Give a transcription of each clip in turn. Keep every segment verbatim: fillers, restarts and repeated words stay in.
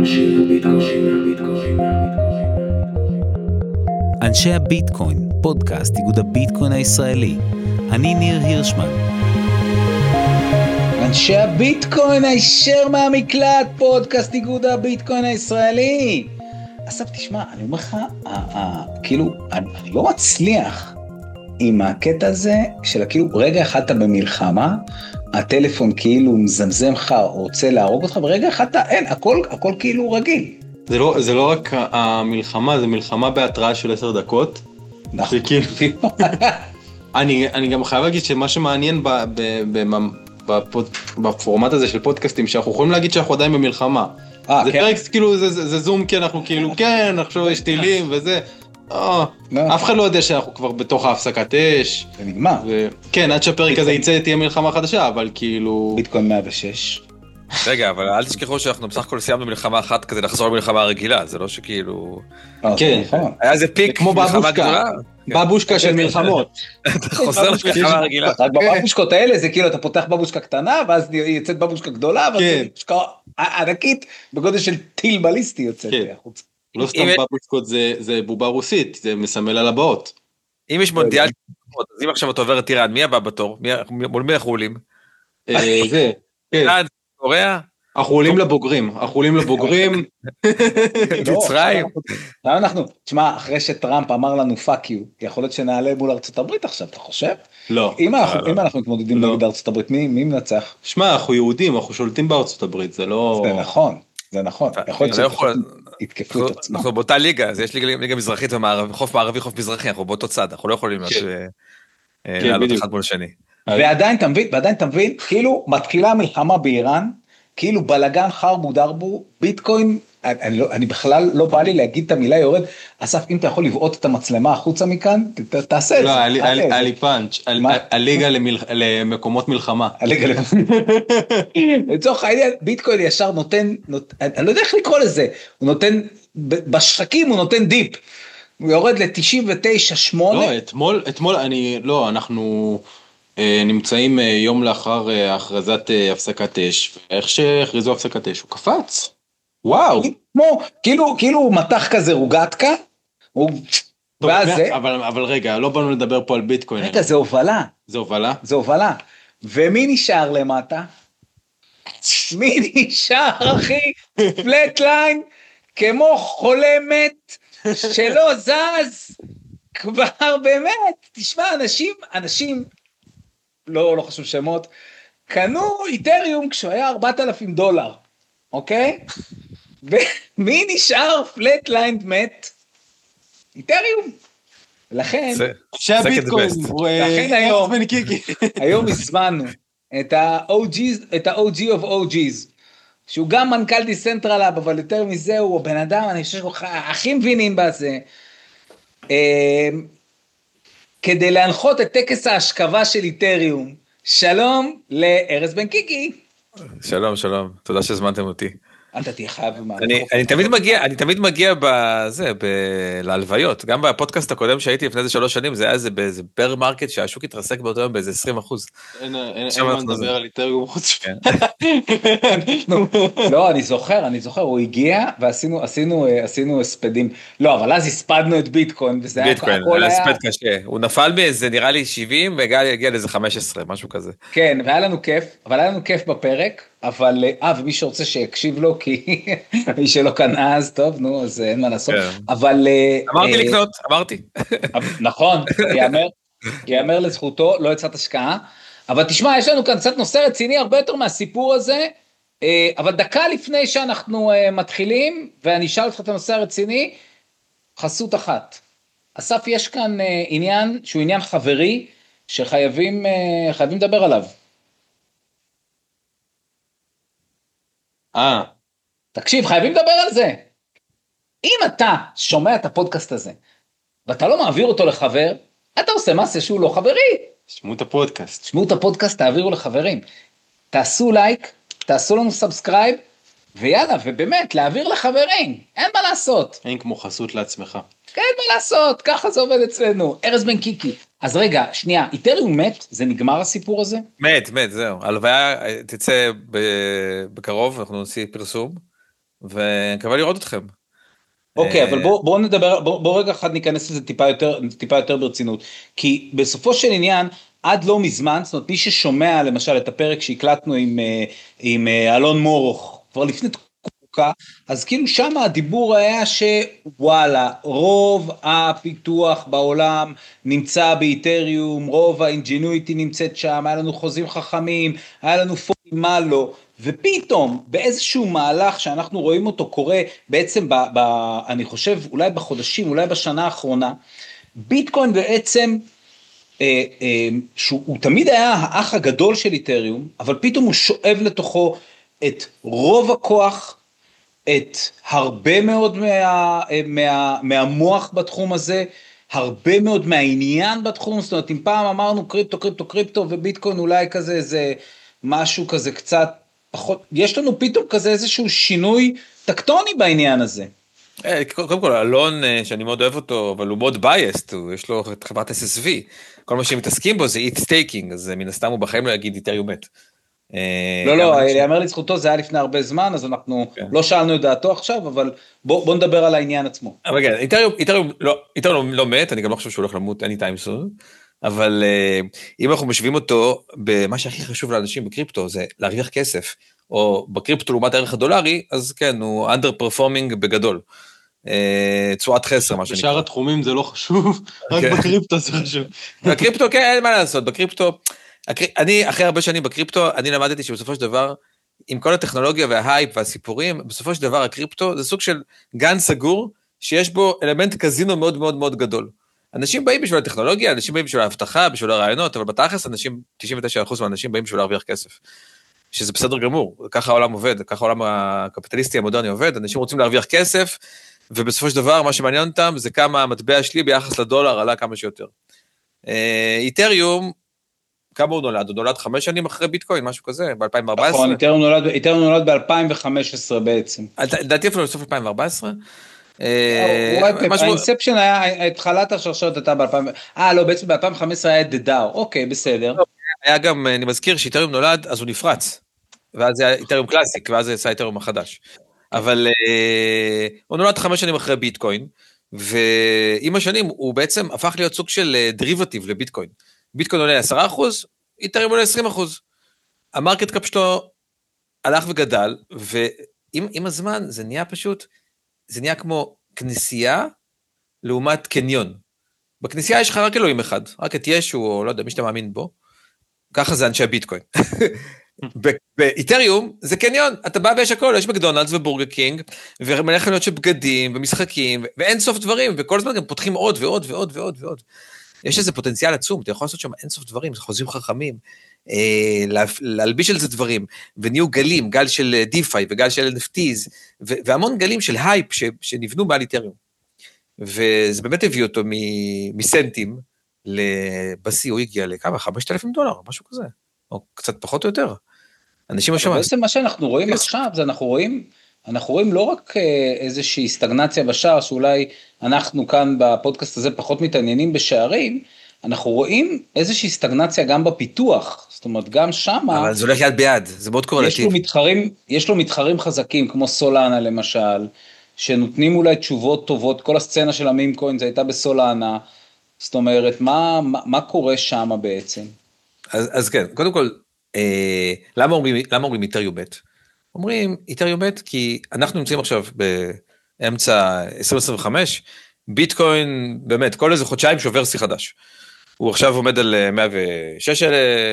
אנשי הביטקוין, פודקאסט איגוד הביטקוין הישראלי. אני ניר הירשמן. אנשי הביטקוין הישר מהמקלט, פודקאסט איגוד הביטקוין הישראלי. אסף, תשמע, אני אומר לך, כאילו, אני לא מצליח עם הקטע הזה של כאילו, רגע אחד אתה במלחמה, הטלפון כאילו מזמזם לך, או רוצה להרוג אותך, ורגע אחד אתה, אין, הכל, הכל כאילו רגיל. זה לא, זה לא רק המלחמה, זה מלחמה בהתראה של עשר דקות. נכון. שכאילו, אני, אני גם חייב להגיד שמה שמעניין ב, ב, ב, בפוד, בפורמט הזה של פודקאסטים, שאנחנו יכולים להגיד שאנחנו עדיין במלחמה. 아, זה כן. פרק, כאילו, זה, זה, זה זום, כי אנחנו כאילו, כן, עכשיו יש טילים וזה. אה, אף אחד לא יודע שאנחנו כבר בתוך ההפסקת אש. זה נגמר. ו... כן, עד שהפרק הזה יצא תהיה מלחמה חדשה, אבל כאילו... ביטקוין מאה ושש. רגע, אבל אל תשכחו שאנחנו בסך הכל סיימנו מלחמה אחת כדי לחזור למלחמה הרגילה, זה לא שכאילו... כן, היה איזה פיק, כמו בבושקה, בבושקה של מלחמות. אתה חוזר למלחמה הרגילה. רק בבושקות האלה זה כאילו אתה פותח בבושקה קטנה, ואז יצאת בבושקה גדולה, ואז בבושקה ענקית, בגודל של טיל בליסטי יוצאת. לא סתם בבושקות זה בובה רוסית, זה מסמל על הבאות. אם יש מונדיאל, אז אם עכשיו אתה עובר את איראן, מי הבא בתור? מול מי אנחנו עולים? זה, כן. קוריאה? אנחנו עולים לבוגרים, אנחנו עולים לבוגרים. מצרים. אנחנו, תשמע, אחרי שטראמפ אמר לנו פאק יו, יכול להיות שנעלה מול ארצות הברית עכשיו, אתה חושב? לא. אם אנחנו מתמודדים נגד ארצות הברית, מי מנצח? שמע, אנחנו יהודים, אנחנו שולטים בארצות הברית, זה לא... זה נכון, זה נכון. יכול להיות שיתקפו את עצמם. אנחנו באותה ליגה, אז יש ליגה מזרחית וחוף מערבי, חוף מזרחי, אנחנו באותו צד, אנחנו לא יכולים לעלות אחד מול השני. ועדיין אתה מבין, ועדיין אתה מבין, כאילו מתחילה המלחמה באיראן, כאילו בלגן חרבו דרבו, ביטקוין, אני, לא, אני בכלל לא בא לי להגיד את המילה יורד, אסף, אם אתה יכול לבעוט את המצלמה החוצה מכאן, ת, תעשה את לא, זה. לא, היה לי פאנץ', הליגה למקומות מלחמה. הליגה למלחמה. לצורך העניין, ביטקוין ישר נותן, נות, אני לא יודע איך לקרוא לזה, הוא נותן, בשחקים הוא נותן דיפ, הוא יורד ל-תשעים ותשע שמונה. לא, אתמול, אתמול, אני, לא, אנחנו... נמצאים יום לאחר הכרזת הפסקת אש, ואיך שהכריזו הפסקת אש, הוא קפץ. וואו. כמו, כאילו, כאילו מתח כזה רוגטקה, ואז זה... אבל, אבל רגע, לא באנו לדבר פה על ביטקוין. רגע, זה הובלה. זה הובלה? זה הובלה. ומי נשאר למטה? מי נשאר, אחי? פלטליין, כמו חולה מת, שלא זז, כבר באמת, תשמע, אנשים, אנשים, לא, לא חשוב שמות, קנו איתריום כשהוא היה ארבעת אלפים דולר, אוקיי? ומי נשאר פלטליינד מת? איתריום. לכן, שהביטקוין, לכן היום, היום הזמנו את ה-או ג'י of או ג'יז, שהוא גם מנכ"ל דיסנטרלאב, אבל יותר מזה הוא בן אדם, אני חושב שהוא הכי מבינים בזה, כדי להנחות את טקס ההשכבה של איתריום. שלום לארז בן קיקי. שלום, שלום. תודה שהזמנתם אותי. אתה תהיה חייב. אני, אני תמיד מגיע, אני תמיד מגיע בזה, להלוויות. גם בפודקאסט הקודם שהייתי לפני זה שלוש שנים, זה היה איזה באיזה בר מרקט שהשוק התרסק באותו יום באיזה עשרים אחוז. אין מה לדבר על איתריום חוץ. לא, אני זוכר, אני זוכר, הוא הגיע ועשינו, עשינו, עשינו הספדים. לא, אבל אז הספדנו את ביטקוין. ביטקוין, היה הספד קשה. הוא נפל מאיזה, נראה לי שבעים, והגיע לאיזה חמש עשרה, משהו כזה. כן, והיה לנו כיף, אבל היה לנו כיף בפרק. אבל, אה, ומי שרוצה שיקשיב לו, כי מי שלא קנה אז, טוב, נו, אז אין מה לעשות. אבל... אמרתי לקנות, אמרתי. נכון, יאמר, יאמר לזכותו, לא יצאת השקעה. אבל תשמע, יש לנו כאן קצת נושא רציני, הרבה יותר מהסיפור הזה, אבל דקה לפני שאנחנו מתחילים, ואני אשאל אותך את הנושא הרציני, חסות אחת. אסף, יש כאן עניין, שהוא עניין חברי, שחייבים חייבים לדבר עליו. אה. תקשיב, חייבים לדבר על זה. אם אתה שומע את הפודקאסט הזה, ואתה לא מעביר אותו לחבר, אתה עושה מסע שהוא לא חברי. שמעו את הפודקאסט. שמעו את הפודקאסט, תעבירו לחברים. תעשו לייק, תעשו לנו סאבסקרייב, ויאללה, ובאמת, להעביר לחברים. אין מה לעשות. אין כמו חסות לעצמך. אין מה לעשות, ככה זה עובד אצלנו. ארז בן קיקי. אז רגע, שנייה, איתריום מת, זה נגמר הסיפור הזה? מת, מת, זהו. הלוויה תצא בקרוב, אנחנו נוציא פרסום, ונקווה לראות אתכם. אוקיי, אבל בואו נדבר, בואו רגע אחד ניכנס לזה טיפה יותר, טיפה יותר ברצינות, כי בסופו של עניין, עד לא מזמן, זאת אומרת, מי ששומע למשל את הפרק שהקלטנו עם, עם אלון מורוך, כבר לפני תקופה, אז כאילו שם הדיבור היה שוואלה, רוב הפיתוח בעולם נמצא באיתריום, רוב האינג'ינויטי נמצאת שם, היה לנו חוזים חכמים, היה לנו פורים מה לא, ופתאום באיזשהו מהלך שאנחנו רואים אותו קורה בעצם, ב, ב, אני חושב אולי בחודשים, אולי בשנה האחרונה, ביטקוין בעצם, אה, אה, שהוא תמיד היה האח הגדול של איתריום, אבל פתאום הוא שואב לתוכו את רוב הכוח, את הרבה מאוד מה, מה, מהמוח בתחום הזה, הרבה מאוד מהעניין בתחום, זאת אומרת, אם פעם אמרנו קריפטו, קריפטו, קריפטו, וביטקוין אולי כזה, זה משהו כזה קצת פחות, יש לנו פתאום כזה איזשהו שינוי טקטוני בעניין הזה. קודם כל, אלון, שאני מאוד אוהב אותו, אבל הוא מאוד בייסט, יש לו את חברת אס אס וי, כל מה שהם מתעסקים בו זה איט סטייקינג, אז מן הסתם הוא בחיים לא יגיד איתריום מת. לא, לא, יאמר לזכותו, זה היה לפני הרבה זמן, אז אנחנו לא שאלנו את דעתו עכשיו, אבל בואו נדבר על העניין עצמו. אבל כן, איתריום לא מת, אני גם לא חושב שהוא הולך למות anytime soon, אבל אם אנחנו משווים אותו, במה שהכי חשוב לאנשים בקריפטו, זה להרוויח כסף, או בקריפטו לעומת הערך הדולרי, אז כן, הוא under-performing בגדול. צועת חסר, מה שנקרא. בשאר התחומים זה לא חשוב, רק בקריפטו זה חשוב. בקריפטו, כן, אין מה לעשות, בקריפטו, אני, אחרי הרבה שנים בקריפטו, אני למדתי שבסופו של דבר, עם כל הטכנולוגיה וההייפ והסיפורים, בסופו של דבר הקריפטו זה סוג של גן סגור, שיש בו אלמנט קזינו מאוד מאוד מאוד גדול. אנשים באים בשביל הטכנולוגיה, אנשים באים בשביל ההבטחה, בשביל הרעיונות, אבל בתכלס אנשים, תשעים ותשעה אחוז מהאנשים באים בשביל להרוויח כסף. שזה בסדר גמור, ככה העולם עובד, ככה העולם הקפיטליסטי המודרני עובד, אנשים רוצים להרוויח כסף, ובסופו של דבר מה שמעניין אותם זה כמה המטבע שלי ביחס לדולר עלה כמה שיותר. איתריום, כמה הוא נולד? הוא נולד חמש שנים אחרי ביטקוין, משהו כזה, ב-אלפיים וארבע עשרה? נכון, איתריום נולד ב-אלפיים וחמש עשרה בעצם. לדעתי אפילו בסוף אלפיים וארבע עשרה? האינספשן היה, התחלת השרשרת הייתה ב-אלפיים, אה לא, בעצם ב-אלפיים וחמש עשרה היה דדאו, אוקיי, בסדר. היה גם, אני מזכיר שאיתריום נולד, אז הוא נפרץ, ואז זה היה איתריום קלאסיק, ואז זה עשה איתריום החדש. אבל הוא נולד חמש שנים אחרי ביטקוין, ועם השנים הוא בעצם הפך להיות סוג של דריבטיב לביטקוין. ביטקוין עולה עשרה אחוז, איתריום עולה עשרים אחוז. המרקט קאפ שלו הלך וגדל, ועם הזמן זה נהיה פשוט, זה נהיה כמו כנסייה לעומת קניון. בכנסייה יש לך רק אלוהים אחד, רק את ישו, או לא יודע, מי שאתה מאמין בו, ככה זה אנשי הביטקוין. באיתריום זה קניון, אתה בא ויש הכל, יש מקדונלדס ובורגר קינג, ומלא חנויות של בגדים ומשחקים, ואין סוף דברים, וכל הזמן גם פותחים עוד ועוד ועוד ועוד ועוד. יש איזה פוטנציאל עצום, אתה יכול לעשות שם אין סוף דברים, זה חוזים חכמים, להלביש על זה דברים, ונהיו גלים, גל של דיפיי וגל של אן אף טיז, והמון גלים של הייפ שנבנו בעל איתריום. וזה באמת הביא אותו מסנטים, לבסי הוא הגיע לכמה, חמשת אלפים דולר, משהו כזה, או קצת פחות או יותר. אנשים משמע. בעצם מה שאנחנו רואים עכשיו, זה אנחנו רואים, אנחנו רואים לא רק איזושהי סטגנציה בשער, שאולי אנחנו כאן בפודקאסט הזה פחות מתעניינים בשערים, אנחנו רואים איזושהי סטגנציה גם בפיתוח, זאת אומרת גם שמה, אבל זה הולך יד ביד, זה מאוד קורלטיב. יש לו מתחרים, יש לו מתחרים חזקים, כמו סולאנה למשל, שנותנים אולי תשובות טובות, כל הסצנה של המים קוין זה הייתה בסולאנה, זאת אומרת, מה, מה, מה קורה שמה בעצם? אז, אז כן, קודם כל, אה, למה אומרים, למה אומרים איתריום מת? אומרים איתריום מת כי אנחנו נמצאים עכשיו באמצע עשרים עשרים וחמש, ביטקוין באמת, כל איזה חודשיים שובר שיא חדש. הוא עכשיו עומד על מאה ושש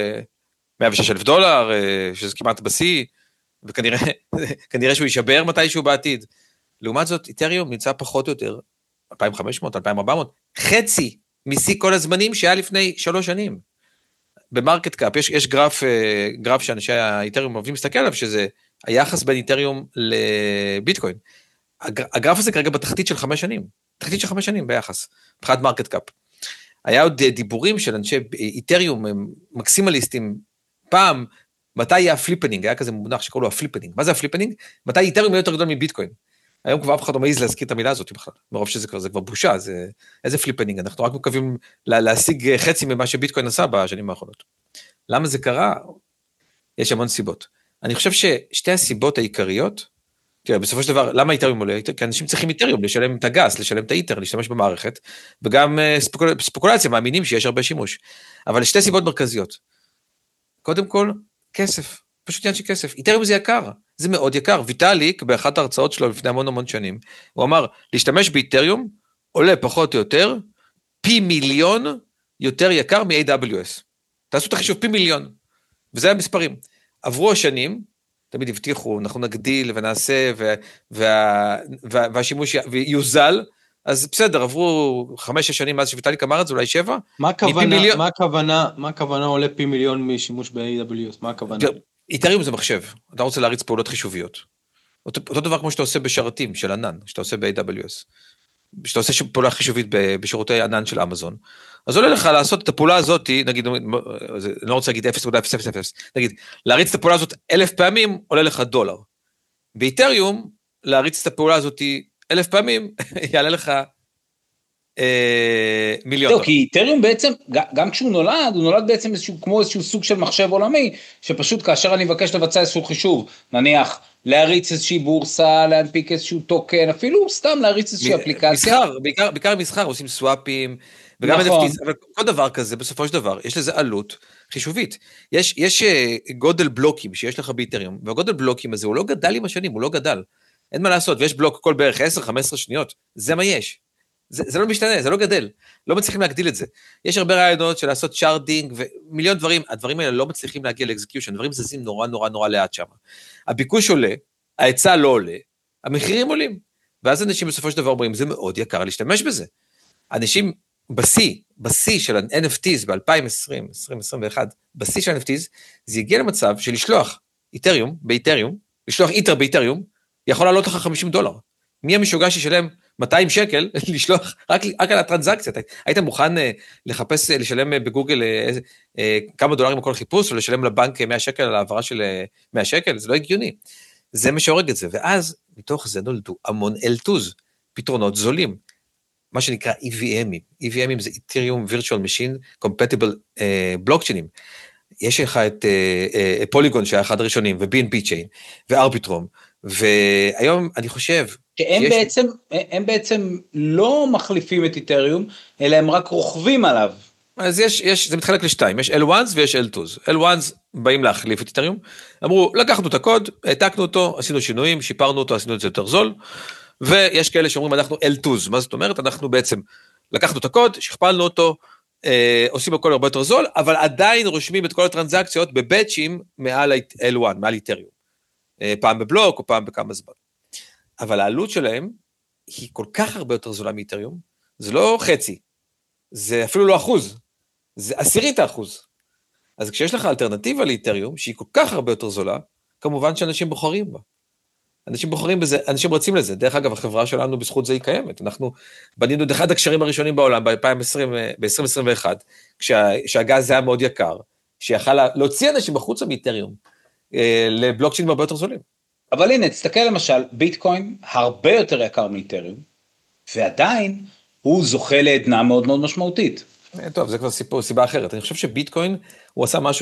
אלף דולר, שזה כמעט בשיא, וכנראה כנראה שהוא יישבר מתישהו בעתיד. לעומת זאת, איתריום נמצא פחות או יותר, אלפיים וחמש מאות, אלפיים וארבע מאות, חצי משיא כל הזמנים שהיה לפני שלוש שנים. במרקט קאפ, יש, יש גרף, גרף שאנשי האיתריום אוהבים להסתכל עליו, שזה היחס בין איתריום לביטקוין. הגרף הזה כרגע בתחתית של חמש שנים, תחתית של חמש שנים ביחס, מבחינת מרקט קאפ. היה עוד דיבורים של אנשי איתריום, מקסימליסטים, פעם, מתי יהיה הפליפנינג, היה כזה מונח שקוראים לו הפליפנינג. מה זה הפליפנינג? מתי איתריום יהיה יותר גדול מביטקוין? היום כבר אף אחד לא מעז להזכיר את המילה הזאת בכלל, מרוב שזה כבר, זה כבר בושה, זה, איזה פליפנינג, אנחנו רק מקווים לה, להשיג חצי ממה שביטקוין עשה בשנים האחרונות. למה זה קרה? יש המון סיבות. אני חושב ששתי הסיבות העיקריות, תראה, בסופו של דבר, למה איתריום עולה? כי אנשים צריכים איתריום, לשלם את הגס, לשלם את האיתר, להשתמש במערכת, וגם ספקולציה, מאמינים שיש הרבה שימוש. אבל שתי סיבות מרכזיות. קודם כל, כסף. פשוט עניין של כסף. איתריום זה יקר, זה מאוד יקר. ויטאליק, באחת ההרצאות שלו לפני המון המון שנים, הוא אמר, להשתמש באיתריום עולה פחות או יותר, פי מיליון יותר יקר מ-איי דאבליו אס. תעשו את החישוב, פי מיליון. וזה המספרים. עברו השנים, תמיד הבטיחו, אנחנו נגדיל ונעשה, וה, וה, והשימוש יוזל, אז בסדר, עברו חמש שנים מאז שוויטאליק אמר את זה, אולי שבע. מה הכוונה, מה הכוונה, מה הכוונה עולה פי מיליון משימוש ב-איי דאבליו אס? מה הכוונה? איתריום זה מחשב, אתה רוצה להריץ פעולות חישוביות. אותו, אותו דבר כמו שאתה עושה בשרתים של ענן, שאתה עושה ב-איי דאבליו אס. שאתה עושה פעולה חישובית בשירותי ענן של אמזון, אז עולה לך לעשות את הפעולה הזאת, נגיד, אני לא רוצה להגיד אפס נקודה אפס אפס אפס, נגיד, להריץ את הפעולה הזאת אלף פעמים, עולה לך דולר. באיתריום, להריץ את הפעולה הזאת אלף פעמים, יעלה לך אה, מיליון דולר. כי איתריום בעצם, גם כשהוא נולד, הוא נולד בעצם איזשהו, כמו איזשהו סוג של מחשב עולמי, שפשוט כאשר אני מבקש לבצע איזשהו חישוב, נניח, להריץ איזושהי בורסה, להנפיק איזשהו טוקן, אפילו סתם להריץ איזושהי אפליקציה. מסחר, בעיקר, בעיקר מסחר, עושים סוואפים, וגם נכון. אן אף טי, אבל כל דבר כזה, בסופו של דבר, יש לזה עלות חישובית. יש, יש גודל בלוקים שיש לך באיתריום, והגודל בלוקים הזה הוא לא גדל עם השנים, הוא לא גדל. אין מה לעשות, ויש בלוק כל בערך עשר חמש עשרה שניות, זה מה יש. זה, זה לא משתנה, זה לא גדל. לא מצליחים להגדיל את זה. יש הרבה רעיונות של לעשות שרדינג, ומיליון דברים, הדברים האלה לא מצליחים להגיע לאקזקיושן, דברים זזים נורא נורא נורא לאט שם. הביקוש עולה, ההיצע לא עולה, המחירים עולים. ואז אנשים בסופו של דבר אומרים, זה מאוד יקר להשתמש בזה. אנשים בסי, בסי של ה-אן אף טיז ב-אלפיים עשרים, עשרים עשרים ואחת, בסי של ה-אן אף טיז, זה הגיע למצב של לשלוח איתריום, באיתריום, לשלוח איתר באיתריום, יכול לעלות לך חמישים דולר. מי המשוגע שישלם מאתיים שקל לשלוח רק, רק על הטרנזקציה? היית מוכן לחפש, לשלם בגוגל כמה דולרים על כל חיפוש, או לשלם לבנק מאה שקל על העברה של מאה שקל? זה לא הגיוני. זה משורג את זה. ואז מתוך זה נולדו המון אל טוז, פתרונות זולים, מה שנקרא אי וי אמים. אי וי אמים זה Ethereum Virtual Machine Compatible בלוקצ'יינים. יש לך את פוליגון שהיה אחד הראשונים, ו-בי אן פי Chain, וארביטרום, והיום אני חושב... שהם שיש... בעצם, הם בעצם לא מחליפים את איתריום, אלא הם רק רוכבים עליו. אז יש, יש, זה מתחלק לשתיים, יש אל וואנס ויש אל טוז. אל וואנס באים להחליף את איתריום, אמרו, לקחנו את הקוד, העתקנו אותו, עשינו שינויים, שיפרנו אותו, עשינו את זה יותר זול, ויש כאלה שאומרים, אנחנו אל טוז, מה זאת אומרת? אנחנו בעצם לקחנו את הקוד, שכפלנו אותו, אה, עושים הכל הרבה יותר זול, אבל עדיין רושמים את כל הטרנזקציות בבאצ'ים מעל אל וואן, מעל איתריום. אה, פעם בבלוק או פעם בכמה זמן. אבל העלות שלהם היא כל כך הרבה יותר זולה מאיתריום, זה לא חצי, זה אפילו לא אחוז, זה עשירית האחוז. אז כשיש לך אלטרנטיבה לאיתריום, שהיא כל כך הרבה יותר זולה, כמובן שאנשים בוחרים בה. אנשים בוחרים בזה, אנשים רצים לזה. דרך אגב, החברה שלנו בזכות זה היא קיימת. אנחנו בנינו את אחד הקשרים הראשונים בעולם, ב-אלפיים עשרים ואחת, כשהגז היה מאוד יקר, שיכל להוציא אנשים בחוצה מאיתריום, לבלוקצ'יינים הרבה יותר זולים. אבל הנה, תסתכל למשל, ביטקוין הרבה יותר יקר מאיתריום, ועדיין הוא זוכה לעדנה מאוד מאוד משמעותית. טוב, זה כבר סיפור, סיבה אחרת. אני חושב שביטקוין, הוא עשה משהו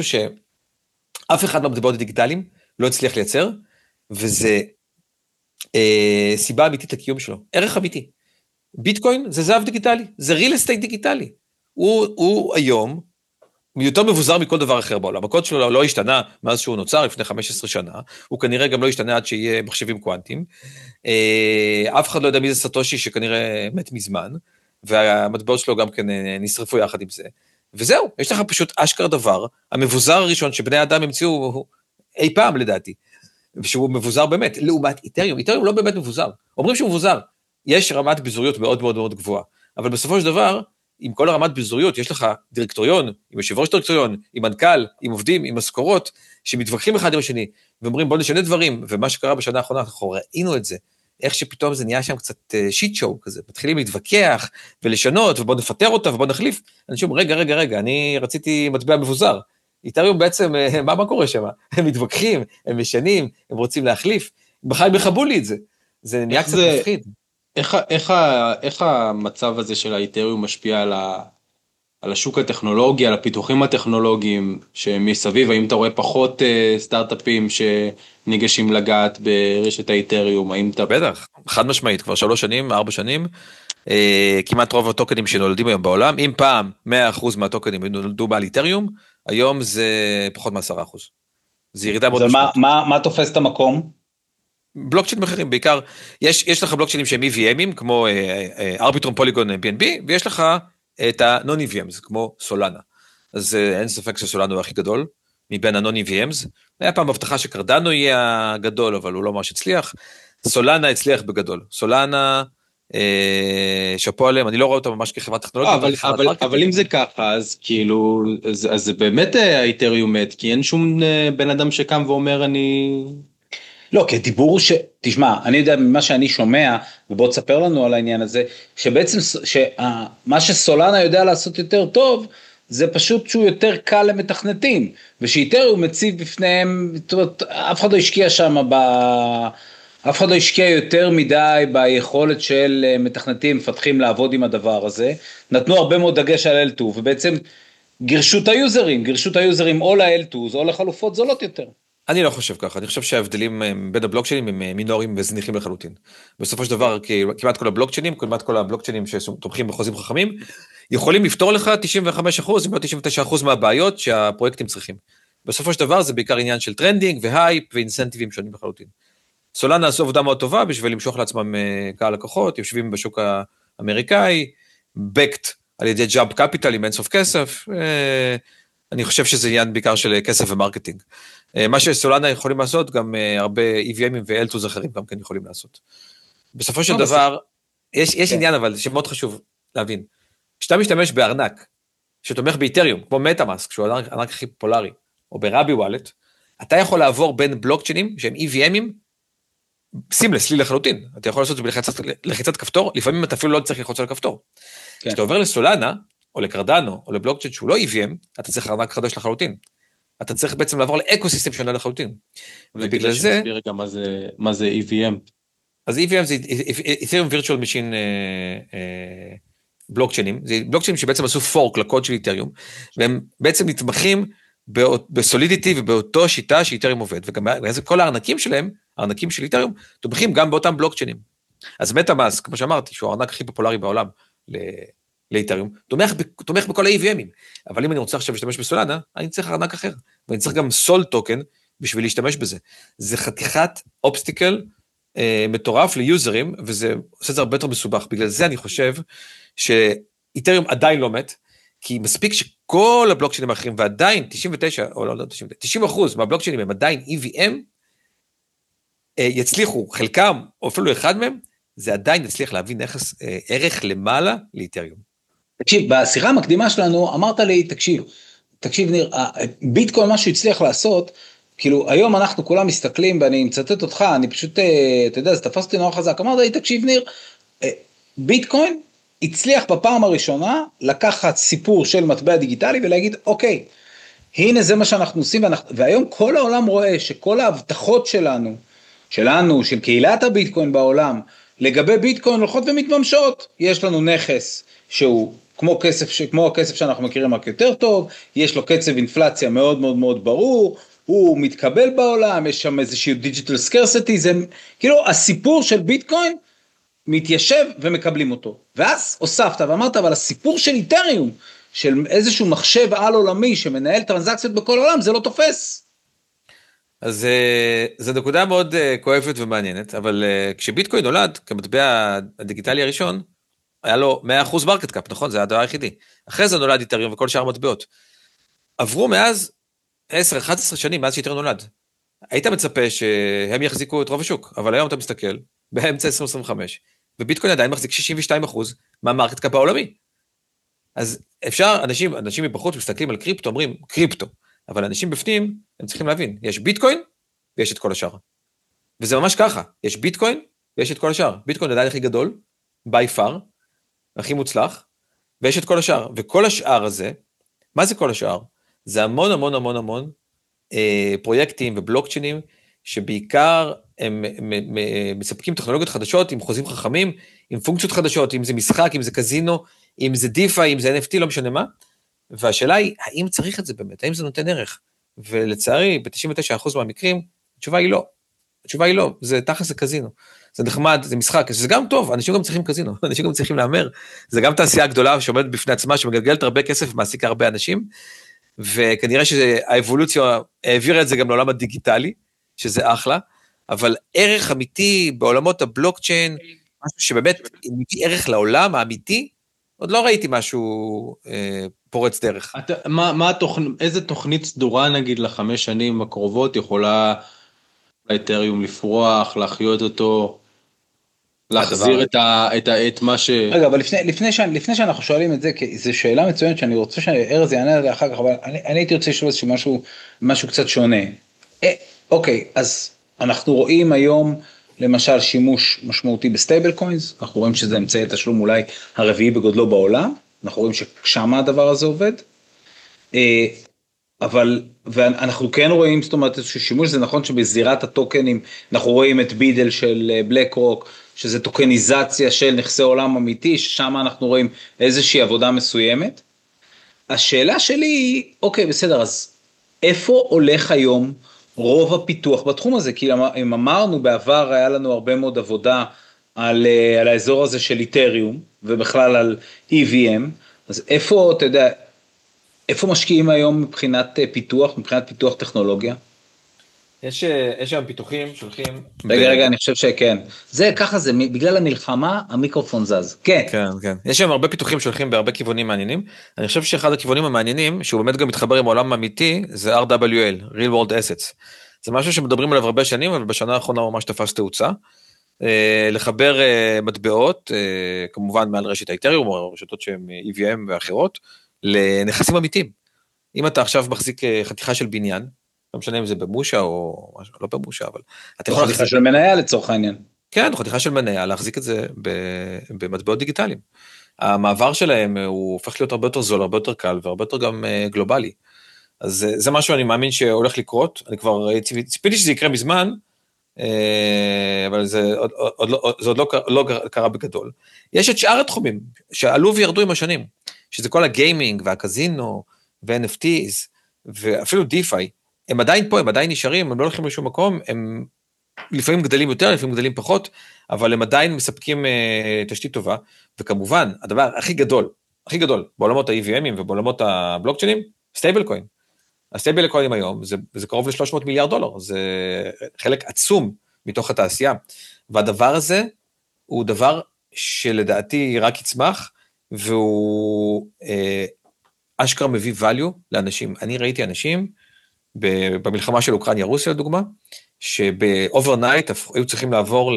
שאף אחד מהמטבעות הדיגיטליים לא הצליח לייצר, וזה אה, סיבה אמיתית לקיום שלו. ערך אמיתי. ביטקוין זה זהב דיגיטלי, זה ריל אסטייט דיגיטלי. הוא, הוא היום יותר מבוזר מכל דבר אחר בעולם. הקוד שלו לא השתנה מאז שהוא נוצר לפני חמש עשרה שנה, הוא כנראה גם לא השתנה עד שיהיה מחשבים קוונטיים. אה, אף אחד לא יודע מי זה סטושי שכנראה מת מזמן, והמטבעות שלו גם כן נשרפו יחד עם זה. וזהו, יש לך פשוט אשכרה דבר, המבוזר הראשון שבני האדם המציאו אי פעם לדעתי, ושהוא מבוזר באמת, לעומת איתריום. איתריום לא באמת מבוזר. אומרים שהוא מבוזר. יש רמת ביזוריות מאוד מאוד מאוד גבוהה. אבל בסופו של דבר, עם כל הרמת ביזוריות, יש לך דירקטוריון, עם יושב ראש דירקטוריון, עם מנכ"ל, עם עובדים, עם משכורות, שמתווכחים אחד עם השני, ואומרים בוא נשנה דברים, ומה שקרה בשנה האחרונה, אנחנו ראינו את זה, איך שפתאום זה נהיה שם קצת שיט שואו כזה, מתחילים להתווכח ולשנות, ובוא נפטר אותה ובוא נחליף. אנשים אומרים, רגע, רגע, רגע, אני רציתי מטבע מבוזר. איתריום בעצם, מה, מה קורה שם? הם מתווכחים, הם משנים, הם רוצים להחליף, בכלל מחבו לי את זה. זה נהיה קצת מפחיד. איך, איך, איך המצב הזה של האיתריום משפיע על, ה, על השוק הטכנולוגי, על הפיתוחים הטכנולוגיים שמסביב, האם אתה רואה פחות uh, סטארט-אפים שניגשים לגעת ברשת האיתריום, האם אתה... בטח, חד משמעית, כבר שלוש שנים, ארבע שנים, אה, כמעט רוב הטוקנים שנולדים היום בעולם, אם פעם מאה אחוז מהטוקנים נולדו בעל איתריום, היום זה פחות מ-עשרה אחוז. זה ירידה מאוד משמעותית. מה, מה תופס את המקום? בלוקצ'יינים אחרים, בעיקר, יש, יש לך בלוקצ'יינים שהם E V M'ים, כמו ארביטרום פוליגון בי אן בי, ויש לך את ה-Non-E V Ms, כמו סולנה. אז אין ספק שסולנה הוא הכי גדול, מבין ה-Non-E V Ms. היה פעם הבטחה שקרדנו יהיה הגדול, אבל הוא לא ממש הצליח. סולנה הצליח בגדול. סולנה, אה, שפו עליהם, אני לא רואה אותה ממש כחברת טכנולוגיה. אבל, אבל, אבל אם זה ככה, אז כאילו, אז, אז זה באמת האיתריום מת, כי אין שום בן אדם שקם ואומר אני... לא, כי הדיבור ש... תשמע, אני יודע ממה שאני שומע, ובוא תספר לנו על העניין הזה, שבעצם מה שסולנה יודע לעשות יותר טוב, זה פשוט שהוא יותר קל למתכנתים, ושיותר הוא מציב בפניהם, זאת אומרת, אף אחד לא השקיע שם, ב... אף אחד לא השקיע יותר מדי ביכולת של מתכנתים, מפתחים לעבוד עם הדבר הזה, נתנו הרבה מאוד דגש על אל טו, ובעצם גירשו את היוזרים, גירשו את היוזרים או ל-אל טו, או לחלופות זולות יותר. אני לא חושב ככה, אני חושב שההבדלים בין הבלוקצ'יינים הם מינוריים וזניחים לחלוטין. בסופו של דבר, כמעט כל הבלוקצ'יינים, כמעט כל הבלוקצ'יינים שתומכים בחוזים חכמים, יכולים לפתור לך תשעים וחמישה אחוז, אם לא תשעים ותשעה אחוז מהבעיות שהפרויקטים צריכים. בסופו של דבר זה בעיקר עניין של טרנדינג והייפ ואינסנטיבים שונים לחלוטין. סולנה עשו עבודה מאוד טובה בשביל למשוך לעצמם קהל לקוחות, יושבים בשוק האמריקאי, בקט על ידי ג'אמפ קפיטל עם אינסוף כסף, אני חושב שזה עניין בעיקר של כסף ומרקטינג. מה שסולנה יכולים לעשות, גם הרבה E V M'ים ו-אל טו אחרים גם כן יכולים לעשות. בסופו של דבר, יש, יש עניין אבל שמאוד חשוב להבין, כשאתה משתמש בארנק, שתומך באיתריום, כמו מטאמאסק, שהוא הארנק הכי פופולרי, או ברבי וואלט, אתה יכול לעבור בין בלוקצ'יינים שהם E V M'ים, סימלסלי לחלוטין, אתה יכול לעשות את זה בלחיצת כפתור, לפעמים אתה אפילו לא צריך ללחוץ על הכפתור. כן. כשאתה עובר לסולנה, או לקרדנו, או לבלוקצ'יין שהוא לא E V M, אתה צריך ארנק חדש לחלוטין. אתה צריך בעצם לעבור לאקוסיסטם שונה לחלוטין. ובגלל זה... תסביר גם מה זה, מה זה E V M. אז E V M זה Ethereum Virtual Machine בלוקצ'יינים, זה בלוקצ'יינים שבעצם עשו פורק לקוד של איתריום, והם בעצם נתמכים בסולידיטי ובאותו שיטה שאיתריום עובד, וגם כל הארנקים שלהם, הארנקים של איתריום, תומכים גם באותם בלוקצ'יינים. אז מטאמאסק, כמו שאמרתי, שהוא הארנק הכי פופולרי בעולם לאיתריום, תומך, תומך בכל ה-E V M'ים, אבל אם אני רוצה עכשיו להשתמש בסולנה, אני צריך ארנק אחר, ואני צריך גם סול טוקן בשביל להשתמש בזה. זה חתיכת אובסטיקל אה, מטורף ליוזרים, וזה עושה את זה הרבה יותר מסובך. בגלל זה אני חושב שאיתריום עדיין לא מת, כי מספיק שכל הבלוקצ'יינים האחרים, ועדיין תשעים ותשע, או לא, לא תשעים ותשע, תשעים אחוז מהבלוקצ'יינים הם עדיין E V M, אה, יצליחו, חלקם, או אפילו אחד מהם, זה עדיין יצליח להביא נכס אה, ערך למעלה לאיתריום. תקשיב, בשיחה המקדימה שלנו, אמרת לי, תקשיב, תקשיב ניר, ביטקוין מה שהוא הצליח לעשות, כאילו היום אנחנו כולם מסתכלים, ואני מצטט אותך, אני פשוט, אתה יודע, זה תפסתי נורא חזק, אמרת לי, תקשיב ניר, ביטקוין הצליח בפעם הראשונה, לקחת סיפור של מטבע דיגיטלי, ולהגיד, אוקיי, הנה זה מה שאנחנו עושים, ואנחנו, והיום כל העולם רואה, שכל ההבטחות שלנו, שלנו, של קהילת הביטקוין בעולם, לגבי ביטקוין הולכות ומתממשות, יש לנו נכס שהוא כמו כסף, כמו הכסף שאנחנו מכירים רק יותר טוב, יש לו קצב אינפלציה מאוד מאוד מאוד ברור, הוא מתקבל בעולם, יש שם איזשהו דיג'יטל סקרסיטי, זה כאילו הסיפור של ביטקוין מתיישב ומקבלים אותו. ואז הוספת ואמרת, אבל הסיפור של איתריום, של איזשהו מחשב על עולמי שמנהל טרנזקציות בכל העולם, זה לא תופס. אז זו נקודה מאוד כואבת ומעניינת, אבל כשביטקוין נולד, כמטבע הדיגיטלי הראשון, היה לו מאה אחוז מרקט קאפ, נכון? זה הדבר היחידי. אחרי זה נולד איתריום וכל שאר מטבעות. עברו מאז עשר אחת עשרה שנים, מאז שאיתריום נולד. היית מצפה שהם יחזיקו את רוב השוק, אבל היום אתה מסתכל, באמצע עשרים עשרים וחמש, וביטקוין עדיין מחזיק שישים ושתיים אחוז מהמרקט קאפ העולמי. אז אפשר, אנשים, אנשים מבחוץ מסתכלים על קריפטו, אומרים, קריפטו. אבל אנשים בפנים, הם צריכים להבין, יש ביטקוין ויש את כל השאר. וזה ממש ככה, יש ביטקוין ויש את כל השאר. ביטקוין עדיין הכי גדול, by far, הכי מוצלח, ויש את כל השאר. וכל השאר הזה, מה זה כל השאר? זה המון המון המון המון אה, פרויקטים ובלוקצ'יינים, שבעיקר הם, הם, הם, הם מספקים טכנולוגיות חדשות, עם חוזים חכמים, עם פונקציות חדשות, אם זה משחק, אם זה קזינו, אם זה דיפה, אם זה N F T, לא משנה מה, והשאלה היא, האם צריך את זה באמת? האם זה נותן ערך? ולצערי, ב-תשעים ותשעה אחוז מהמקרים, התשובה היא לא. התשובה היא לא, זה תכלס זה קזינו. זה נחמד, זה משחק, זה גם טוב, אנשים גם צריכים קזינו, אנשים גם צריכים לאמר. זה גם תעשייה גדולה שעומדת בפני עצמה, שמגלגלת הרבה כסף ומעסיקה הרבה אנשים, וכנראה שהאבולוציה העבירה את זה גם לעולם הדיגיטלי, שזה אחלה, אבל ערך אמיתי בעולמות הבלוקצ'יין, משהו שבאמת מביא ערך לעולם האמיתי, עוד לא ראיתי משהו אה, פורץ דרך. אתה, מה, מה התוכנ... איזה תוכנית סדורה נגיד לחמש שנים הקרובות יכולה לאתריום לפרוח, להחיות אותו, להחזיר את, ה, את, ה, את מה ש... רגע, אבל לפני, לפני, ש... לפני שאנחנו שואלים את זה, כי זו שאלה מצוינת שאני רוצה שארז יענה עליה אחר כך, אבל אני, אני הייתי רוצה לשאול איזשהו משהו, משהו קצת שונה. אה, אוקיי, אז אנחנו רואים היום, למשל, שימוש משמעותי בסטייבל קוינס, אנחנו רואים שזה אמצעי תשלום אולי הרביעי בגודלו בעולם, אנחנו רואים ששם הדבר הזה עובד, אבל, ואנחנו כן רואים, זאת אומרת, איזשהו שימוש, זה נכון שבזירת הטוקנים, אנחנו רואים את בידל של בלק רוק, שזה טוקניזציה של נכסי עולם אמיתי, ששם אנחנו רואים איזושהי עבודה מסוימת. השאלה שלי היא, אוקיי, בסדר, אז איפה הולך היום רוב הפיתוח בתחום הזה? כי אם אמרנו בעבר, היה לנו הרבה מאוד עבודה על, על האזור הזה של איתריום, ובכלל על אי וי אם, אז איפה, אתה יודע, איפה משקיעים היום מבחינת פיתוח, מבחינת פיתוח טכנולוגיה? יש, יש שם פיתוחים שהולכים... רגע, ב... רגע, אני חושב שכן. זה, ככה זה, בגלל המלחמה, המיקרופון זז. כן. כן, כן. יש שם הרבה פיתוחים שהולכים בהרבה כיוונים מעניינים. אני חושב שאחד הכיוונים המעניינים, שהוא באמת גם מתחבר עם העולם האמיתי, זה אר דאבליו אל, Real World Assets. זה משהו שמדברים עליו הרבה שנים, אבל בשנה האחרונה ממש תפס תאוצה. לחבר מטבעות, כמובן מעל רשת האיתריום, או רשתות שהן אי וי אם ואחרות, לנכסים אמיתיים. אם אתה עכשיו מחזיק חתיכה של בניין, לא משנה אם זה במושה או לא במושה, אבל... חתיכה של מניה לצורך העניין. כן, חתיכה של מניה, להחזיק את זה במטבעות דיגיטליים. המעבר שלהם הוא הופך להיות הרבה יותר זול, הרבה יותר קל, והרבה יותר גם גלובלי. אז זה משהו אני מאמין שהולך לקרות, אני כבר ציפיתי שזה יקרה מזמן, אבל זה עוד, עוד, עוד, זה עוד לא, לא קרה בגדול. יש את שאר התחומים, שעלו וירדו עם השנים, שזה כל הגיימינג והקזינו, ו-אן אף טיז, ואפילו דיפיי, הם עדיין פה, הם עדיין נשארים, הם לא הולכים לשום מקום, הם לפעמים גדלים יותר, לפעמים גדלים פחות, אבל הם עדיין מספקים uh, תשתית טובה, וכמובן, הדבר הכי גדול, הכי גדול, בעולמות ה-אי וי אם ובעולמות הבלוקצ'יינים, סטייבל קוין. הסטייבל קוינים היום, זה, זה קרוב ל-שלוש מאות מיליארד דולר, זה חלק עצום מתוך התעשייה, והדבר הזה הוא דבר שלדעתי רק יצמח, והוא אה, אשכרה מביא value לאנשים. אני ראיתי אנשים, במלחמה של אוקראינה רוסיה לדוגמה, שבאוברנייט היו צריכים לעבור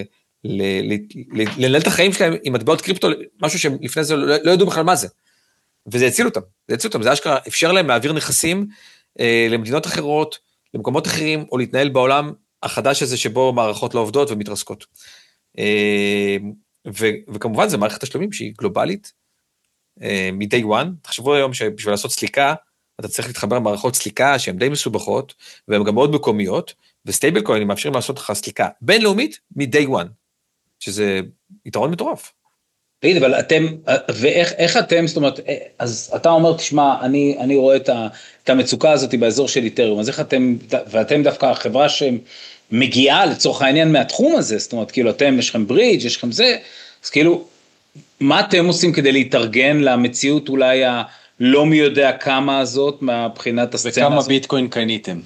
לנהל את החיים שלהם עם מטבעות קריפטו, משהו שלפני זה לא, לא ידעו בכלל מה זה. וזה הציל אותם, זה הציל אותם, זה אשכרה אפשר להם להעביר נכסים אה, למדינות אחרות, למקומות אחרים, או להתנהל בעולם החדש הזה שבו מערכות לא עובדות ומתרסקות. אה, ו, וכמובן זה מערכת תשלומים שהיא גלובלית, אה, מ-day one, תחשבו היום שבשביל לעשות סליקה, אתה צריך להתחבר למערכות סליקה שהן די מסובכות, והן גם מאוד מקומיות, וסטייבל קוינים מאפשרים לעשות לך סליקה בינלאומית מ-day one, שזה יתרון מטורף. תגיד, אבל אתם, ואיך איך אתם, זאת אומרת, אז אתה אומר, תשמע, אני, אני רואה את, ה, את המצוקה הזאת באזור של איתריום, אז איך אתם, ואתם דווקא החברה שמגיעה לצורך העניין מהתחום הזה, זאת אומרת, כאילו, אתם, יש לכם ברידג', יש לכם זה, אז כאילו, מה אתם עושים כדי להתארגן למציאות אולי הלא מי יודע כמה הזאת, מהבחינת הסצנה הזאת? וכמה ביטקוין קניתם?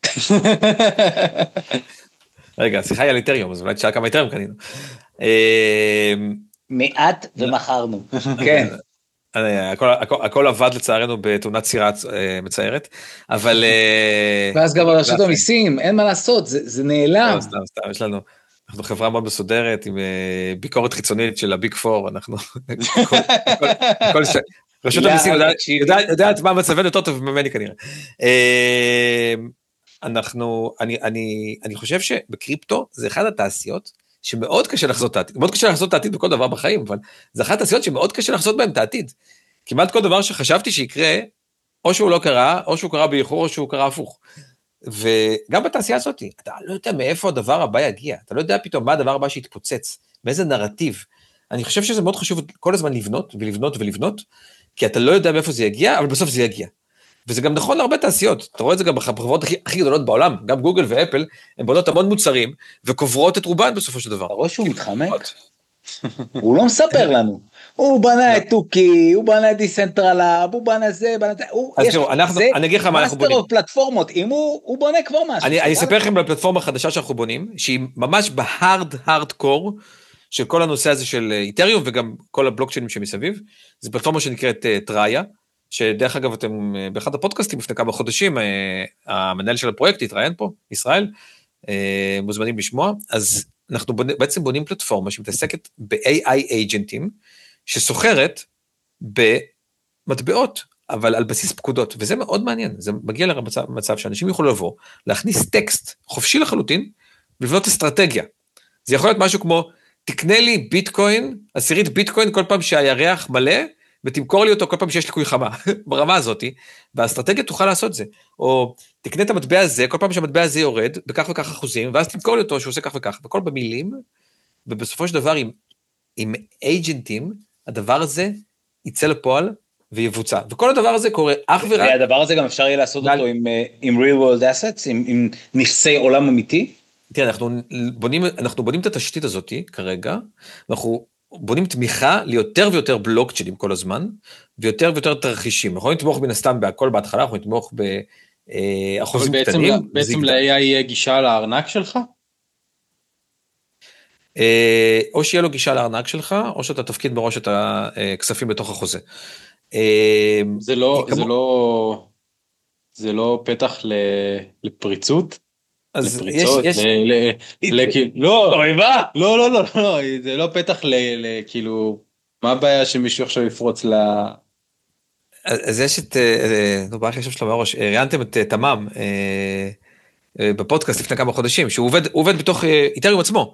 רגע, שיחה היא על איתריום, אז אולי תשאל כמה איתריום קנינו. מעט ומכרנו, כן. הכל עבד לצערנו בתאונת סירה מצערת, אבל... ואז גם רשות המיסים, אין מה לעשות, זה נעלם. סתם, סתם, יש לנו, אנחנו חברה מאוד מסודרת, עם ביקורת חיצונית של הביג פור, אנחנו... רשות המיסים יודעת מה מצבנו יותר טוב ממני כנראה. אנחנו, אני חושב שבקריפטו זה אחד התעשיות, שמאוד קשה לחזות את העתיד, מאוד קשה לחזות את העתיד בכל דבר בחיים, אבל זה אחת התעשיות שמאוד קשה לחזות בהם את העתיד. כמעט כל דבר שחשבתי שיקרה, או שהוא לא קרה, או שהוא קרה באיחור, או שהוא קרה הפוך. וגם בתעשייה הזאת, אתה לא יודע מאיפה הדבר הבא יגיע, אתה לא יודע פתאום מה הדבר הבא שיתפוצץ, באיזה נרטיב. אני חושב שזה מאוד חשוב כל הזמן לבנות, ולבנות ולבנות, כי אתה לא יודע מאיפה זה יגיע, אבל בסוף זה יגיע. וזה גם נכון להרבה תעשיות, אתה רואה את זה גם בחברות הכי, הכי גדולות בעולם, גם גוגל ואפל, הן בונות המון מוצרים, וקוברות את רובן בסופו של דבר. אתה רואה שהוא מתחמק? הוא לא מספר לנו. הוא בנה את טוקי, הוא בנה את דיסנטרלאב, הוא בנה זה, בנה את זה, אז תראו, אני אגיד לך מה אנחנו בונים. מאסטר אוף פלטפורמות, אם הוא בונה כבר משהו. אני אספר לכם על הפלטפורמה החדשה שאנחנו בונים, שהיא ממש בהארד, הארד קור, של כל הנושא הזה של איתריום, וגם כל הבלוקצ'יינים שמסביב, זו פלטפורמה שנקראת טראיה, שדרך אגב אתם באחד הפודקאסטים לפני כמה חודשים, המנהל של הפרויקט התראיין פה, ישראל, מוזמנים לשמוע, אז אנחנו בעצם בונים פלטפורמה שמתעסקת ב-איי איי אייג'נטים, שסוחרת במטבעות, אבל על בסיס פקודות, וזה מאוד מעניין, זה מגיע למצב שאנשים יוכלו לבוא, להכניס טקסט חופשי לחלוטין, ולבנות אסטרטגיה. זה יכול להיות משהו כמו, תקנה לי ביטקוין, עשירית ביטקוין כל פעם שהירח מלא, ותמכור לי אותו כל פעם שיש לי קוי חמה, ברמה הזאת, והאסטרטגיה תוכל לעשות זה. או תקנה את המטבע הזה, כל פעם שהמטבע הזה יורד, בכך וכך אחוזים, ואז תמכור לי אותו שהוא עושה כך וכך, וכל במילים, ובסופו של דבר עם, עם אייג'נטים, הדבר הזה יצא לפועל ויבוצע. וכל הדבר הזה קורה אך ורק. והדבר הזה גם אפשר יהיה לעשות אותו עם, עם real world assets, עם, עם נכסי עולם אמיתי? תראה, אנחנו בונים, אנחנו בונים את התשתית הזאת כרגע, ואנחנו בונים תמיכה ליותר ויותר בלוקצ'יינים כל הזמן, ויותר ויותר תרחישים. אנחנו נתמוך מן הסתם בהכל בהתחלה, אנחנו נתמוך באחוזים קטנים. בעצם ל-איי איי יהיה גישה לארנק שלך? או שיהיה לו גישה לארנק שלך, או שאתה תפקיד בראש את הכספים בתוך החוזה. זה לא, זה לא, זה לא פתח לפריצות? אז יש, לא, לא, לא, לא, לא, זה לא פתח לכאילו, מה הבעיה שמישהו עכשיו יפרוץ ל... אז יש את, נו, ברח לי עכשיו שלום הראש, ראיינתם את תמם בפודקאסט לפני כמה חודשים, שהוא עובד בתוך איתריום עצמו.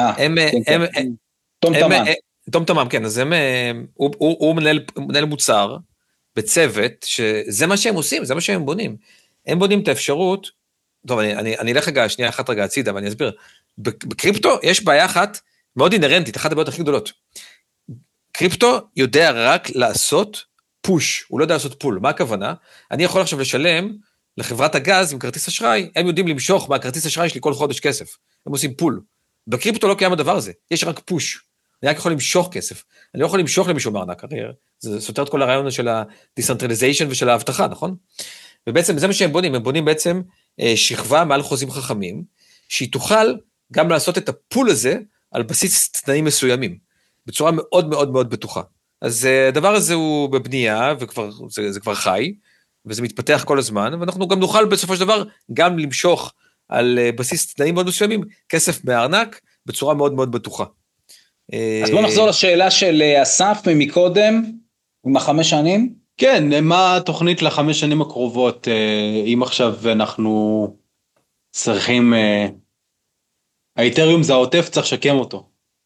תום תמם. תום תמם, כן, אז הוא מנהל מוצר בצוות, שזה מה שהם עושים, זה מה שהם בונים. הם בונים את האפשרות, טוב, אני, אני אלך רגע, שנייה אחת רגע הצידה, ואני אסביר. בקריפטו יש בעיה אחת מאוד אינרנטית, אחת הבעיות הכי גדולות. קריפטו יודע רק לעשות פוש, הוא לא יודע לעשות פול. מה הכוונה? אני יכול עכשיו לשלם לחברת הגז עם כרטיס אשראי, הם יודעים למשוך מהכרטיס אשראי שלי כל חודש כסף. הם עושים פול. בקריפטו לא קיים הדבר הזה, יש רק פוש. אני רק יכול למשוך כסף. אני לא יכול למשוך למישהו מארנק, הרי זה סותר את כל הרעיון של הדיסנטרליזיישן ושל ההבטחה, נכון? ובעצם זה מה שהם בונים, הם בונים בעצם שכבה מעל חוזים חכמים, שהיא תוכל גם לעשות את הפול הזה על בסיס תנאים מסוימים, בצורה מאוד מאוד מאוד בטוחה. אז הדבר הזה הוא בבנייה, וכבר, זה, זה כבר חי, וזה מתפתח כל הזמן, ואנחנו גם נוכל בסופו של דבר גם למשוך על בסיס תנאים מאוד מסוימים, כסף מהארנק, בצורה מאוד מאוד בטוחה. אז בוא נחזור לשאלה של אסף ממקודם, עם החמש שנים. כן, מה התוכנית לחמש שנים הקרובות, אם עכשיו אנחנו צריכים, האיתריום זה העוטף, צריך לשקם אותו.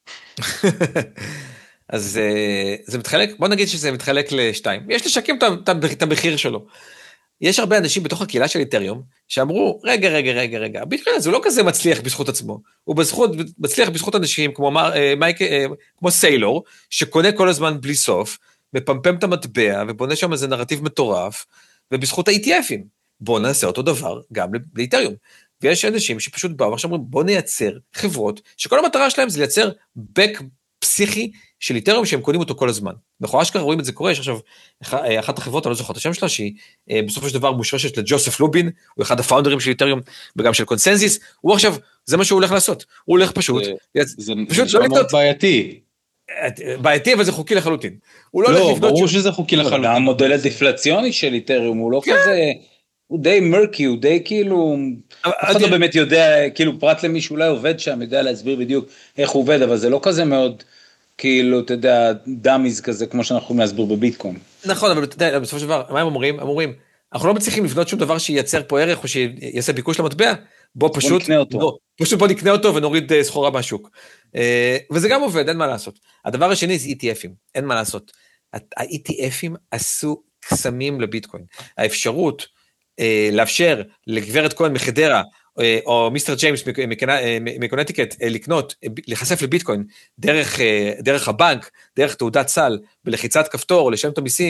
אז זה מתחלק, בוא נגיד שזה מתחלק לשתיים, יש לשקם את המחיר שלו. יש הרבה אנשים בתוך הקהילה של איתריום, שאמרו, רגע, רגע, רגע, רגע, הביטקוין הזה הוא לא כזה מצליח בזכות עצמו, הוא בזכות, מצליח בזכות אנשים כמו, מייק, כמו סיילור, שקונה כל הזמן בלי סוף, מפמפם את המטבע, ובונה שם איזה נרטיב מטורף, ובזכות ה-אי טי אפים, בוא נעשה אותו דבר גם לאיתריום. ויש אנשים שפשוט באו, ועכשיו אומרים, בוא נייצר חברות, שכל המטרה שלהם זה לייצר בק פסיכי של איתריום, שהם קונים אותו כל הזמן. אנחנו אשכרה רואים את זה קורה, יש עכשיו אחת החברות, אני לא זוכר את השם שלה, שהיא בסופו של דבר מושרשת לג'וסף לובין, הוא אחד הפאונדרים של איתריום, וגם של קונסנזיס, הוא עכשיו, זה מה שהוא הולך לעשות, הוא הולך פשוט, זה נשמע מאוד בעייתי. בעייתי, אבל זה חוקי לחלוטין. לא, ברור שזה חוקי לחלוטין. המודל הדיפלציוני של איתריום, הוא לא כזה, הוא די מרקי, הוא די כאילו, אף לא באמת יודע, כאילו פרט למי שאולי עובד שם, יודע להסביר בדיוק איך הוא עובד, אבל זה לא כזה מאוד, כאילו, אתה יודע, דאמיז כזה, כמו שאנחנו יכולים להסביר בביטקוין. נכון, אבל אתה יודע, בסופו של דבר, מה הם אומרים? הם אומרים, אנחנו לא מצליחים לבנות שום דבר שייצר פה ערך, או שיעשה ביקוש למטבע, בוא פשוט, פשוט בוא נקנה אותו ונוריד סחורה מהשוק. וזה גם עובד, אין מה לעשות. הדבר השני זה אי טי אפים, אין מה לעשות. ה-אי טי אפים עשו קסמים לביטקוין. האפשרות לאפשר לגברת כהן מחדרה, או מיסטר ג'יימס מקונטיקט, לקנות, לחשף לביטקוין, דרך, דרך הבנק, דרך תעודת סל, בלחיצת כפתור, לשלם את המיסים,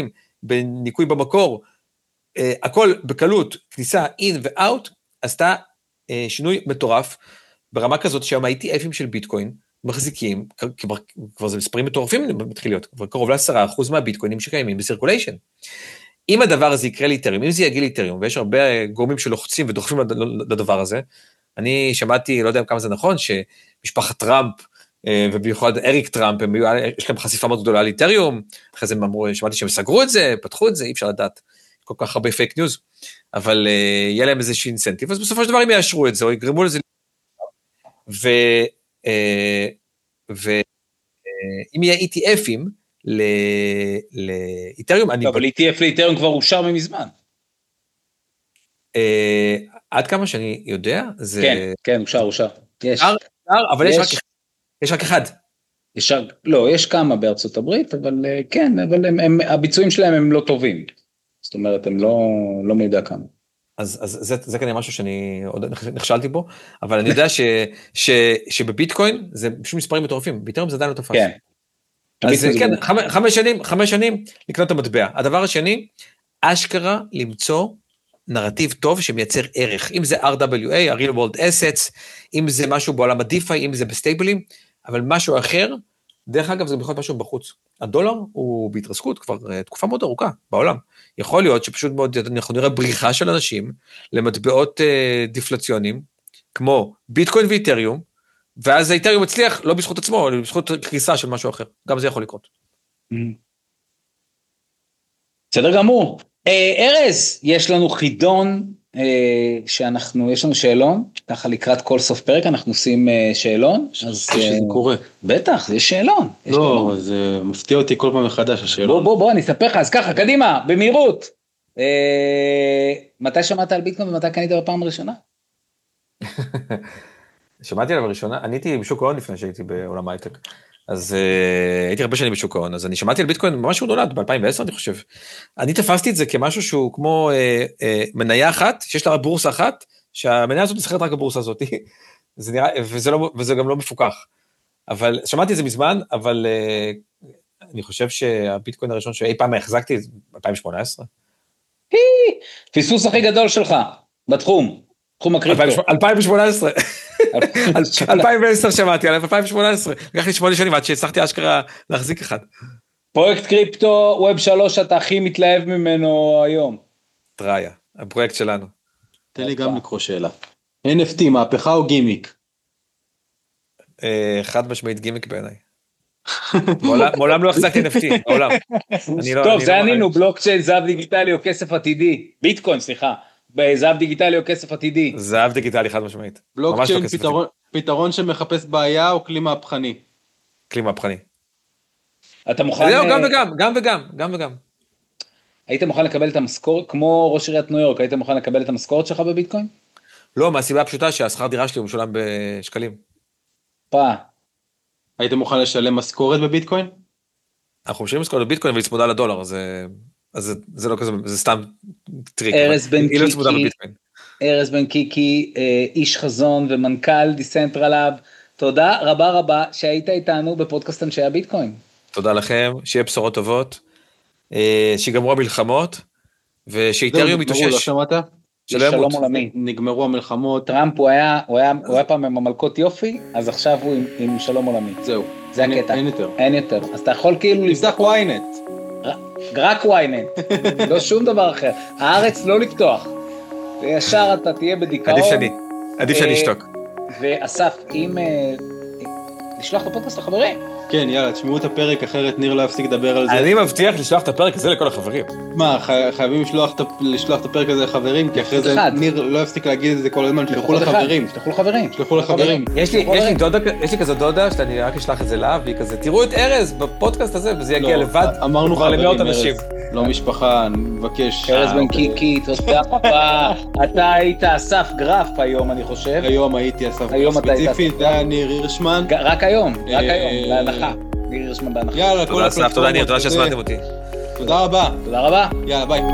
בניקוי במקור, הכל בקלות, כניסה in ו-out, עשתה שינוי מטורף, ברמה כזאת שהיום ה-אי טי אפים של ביטקוין, מחזיקים, כבר, כבר זה מספרים מטורפים מתחיל להיות, כבר קרוב ל-עשרה אחוז מהביטקוינים שקיימים בסירקוליישן. אם הדבר הזה יקרה לאיתריום, אם זה יגיע לאיתריום, ויש הרבה גורמים שלוחצים ודוחפים לדבר הזה, אני שמעתי, לא יודע כמה זה נכון, שמשפחת טראמפ, ובמיוחד אריק טראמפ, יש להם חשיפה מאוד גדולה לאיתריום, אחרי זה אמרו, שמעתי שהם סגרו את זה, פתחו את זה, אי אפשר לדעת, כל כך הרבה פייק ניוז, אבל יהיה להם איזושהי אינסנטיב, אז בסופו של דבר הם יאשרו את זה, או יגרמו לזה, ו... ואם יהיה אי טי אפים לאיתריום, אני... אבל אי טי אף לאיתריום כבר אושר ממזמן. עד כמה שאני יודע, זה... כן, כן, אושר, אושר. יש. אבל יש רק אחד. לא, יש כמה בארצות הברית, אבל כן, אבל הביצועים שלהם הם לא טובים. זאת אומרת, הם לא מידע כמה. אז, אז זה, זה כנראה משהו שאני עוד נכשלתי בו, אבל אני יודע ש, ש, שבביטקוין זה פשוט מספרים מטורפים, ביטרם זה עדיין לא תופס. כן. אז כן, חמש, חמש שנים, חמש שנים לקנות את המטבע. הדבר השני, אשכרה למצוא נרטיב טוב שמייצר ערך, אם זה אר דאבליו איי, ה-Real World Assets, אם זה משהו בעולם ה-דיפיי, אם זה בסטייבלים, אבל משהו אחר, דרך אגב זה בכל משהו בחוץ. הדולר הוא בהתרסקות כבר תקופה מאוד ארוכה בעולם. יכול להיות שפשוט מאוד אנחנו נראה בריחה של אנשים למטבעות אה, דיפלציונים, כמו ביטקוין ואיתריום, ואז האיתריום מצליח לא בזכות עצמו, אלא בזכות קריסה של משהו אחר. גם זה יכול לקרות. בסדר גמור. ארז, יש לנו חידון, אה, שאנחנו, יש לנו שאלון, ככה לקראת כל סוף פרק אנחנו עושים אה, שאלון. אז שזה קורה. בטח, זה שאלון. לא, זה מפתיע אותי כל פעם מחדש השאלון. בוא, בוא, בוא, אני אספר לך, אז ככה, קדימה, במהירות. אה, מתי שמעת על ביטקוין ומתי קנית בפעם הראשונה? שמעתי עליו הראשונה, אני הייתי בשוק ההון לפני שהייתי בעולם הייטק, אז uh, הייתי הרבה שנים בשוק ההון, אז אני שמעתי על ביטקוין ממש הוא נולד, ב-אלפיים ועשר אני חושב. אני תפסתי את זה כמשהו שהוא כמו uh, uh, מניה אחת, שיש לה בורסה אחת, שהמניה הזאת מסחרת רק בבורסה הזאת, זה נראה, וזה, לא, וזה גם לא מפוקח. אבל שמעתי את זה מזמן, אבל uh, אני חושב שהביטקוין הראשון שאי פעם החזקתי, אלפיים שמונה עשרה. פיסוס הכי גדול שלך, בתחום, תחום הקריפטו. אלפיים שמונה עשרה. אלפיים ועשר שמעתי עליו, אלפיים שמונה עשרה, לקח לי שמונה שנים עד שהצלחתי אשכרה להחזיק אחד. פרויקט קריפטו, ווב שלוש, אתה הכי מתלהב ממנו היום. טראיה, הפרויקט שלנו. תן לי גם לקרוא שאלה. אן אף טי, מהפכה או גימיק? חד משמעית גימיק בעיניי. מעולם לא החזקתי אן אף טי, מעולם. טוב, זה ענינו, בלוקצ'יין, זהב דיגיטלי או כסף עתידי. ביטקוין, סליחה. בזהב דיגיטלי או כסף עתידי? זהב דיגיטלי חד משמעית. בלוקצ'יין פתרון, פתרון שמחפש בעיה או כלי מהפכני? כלי מהפכני. אתה מוכן... זהו, גם וגם, גם וגם, גם וגם. היית מוכן לקבל את המשכורת, כמו ראש עיריית ניו יורק, היית מוכן לקבל את המשכורת שלך בביטקוין? לא, מהסיבה הפשוטה שהשכר דירה שלי הוא משולם בשקלים. פעם. היית מוכן לשלם משכורת בביטקוין? אנחנו משלמים משכורת בביטקוין והיא צמודה לדולר, אז זה, זה לא כזה, זה סתם טריק. ארז בן קיקי, ארז בן קיקי, איש חזון ומנכ"ל דיסנטרלאב, תודה רבה רבה שהיית איתנו בפודקאסט אנשי הביטקוין. תודה לכם, שיהיה בשורות טובות, שיגמרו המלחמות, ושאיתריום מתאושש. שלום עולמי. נגמרו המלחמות. טראמפ הוא היה, הוא היה, הוא היה פעם עם המלכות יופי, אז עכשיו הוא עם, עם שלום עולמי. זהו. זה הקטע. אין יותר. אין יותר. אז אתה יכול כאילו... תפתח וויינט. רק וויינט. לא שום דבר אחר. הארץ לא לפתוח. וישר אתה תהיה בדיכאון. עדיף שאני. עדיף שאני אשתוק. ואסף, אם... לשלוח את הפודקאסט לחברים. כן, יאללה, תשמעו את הפרק, אחרת ניר לא יפסיק לדבר על זה. אני מבטיח לשלוח את הפרק הזה לכל החברים. מה, חייבים לשלוח את הפרק הזה לחברים, כי אחרי זה ניר לא יפסיק להגיד את זה כל הזמן, שלחו לחברים. שלחו לחברים. שלחו לחברים. יש לי כזו דודה, שאני רק אשלח את זה לה, והיא כזה, תראו את ארז בפודקאסט הזה, וזה יגיע לבד. אמרנו חברים, ארז. לא משפחה, אני מבקש. ארז בן קיקי, תודה רבה. אתה היית אסף גרף היום, אני חושב. היום הייתי אסף גרף. ספציפית, זה היה ניר הירשמן. רק היום, רק היום, להנחה. ניר הירשמן בהנחה. יאללה, כל הפלטפורמות. תודה ניר, תודה שהזמנתם אותי. תודה רבה. תודה רבה. יאללה, ביי.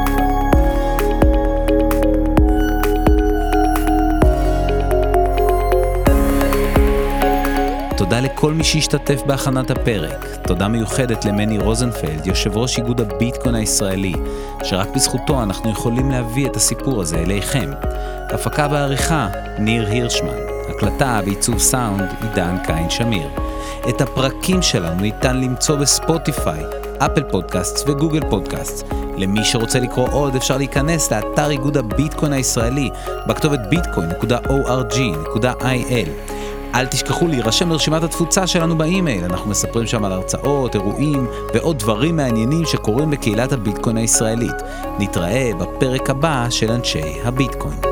תודה לכל מי שהשתתף בהכנת הפרק. תודה מיוחדת למני רוזנפלד, יושב ראש איגוד הביטקוין הישראלי, שרק בזכותו אנחנו יכולים להביא את הסיפור הזה אליכם. הפקה בעריכה, ניר הירשמן. הקלטה בעיצוב סאונד, עידן קין שמיר. את הפרקים שלנו ניתן למצוא בספוטיפיי, אפל פודקאסט וגוגל פודקאסט. למי שרוצה לקרוא עוד אפשר להיכנס לאתר איגוד הביטקוין הישראלי בכתובת ביטקוין נקודה או אר ג'י נקודה איי אל. אל תשכחו להירשם לרשימת התפוצה שלנו באימייל, אנחנו מספרים שם על הרצאות, אירועים ועוד דברים מעניינים שקורים בקהילת הביטקוין הישראלית. נתראה בפרק הבא של אנשי הביטקוין.